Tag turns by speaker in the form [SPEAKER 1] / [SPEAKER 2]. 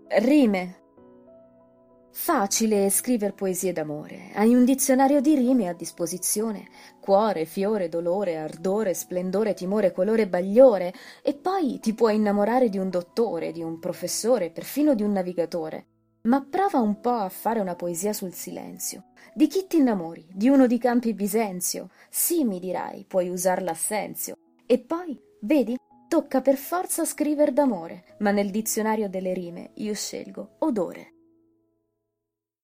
[SPEAKER 1] Rime. Facile scriver poesie d'amore. Hai un dizionario di rime a disposizione. Cuore, fiore, dolore, ardore, splendore, timore, colore, bagliore. E poi ti puoi innamorare di un dottore, di un professore, perfino di un navigatore. Ma prova un po' a fare una poesia sul silenzio. Di chi ti innamori? Di uno di Campi Bisenzio? Sì, mi dirai, puoi usar l'assenzio. E poi, vedi, tocca per forza scriver d'amore, ma nel dizionario delle rime io scelgo odore.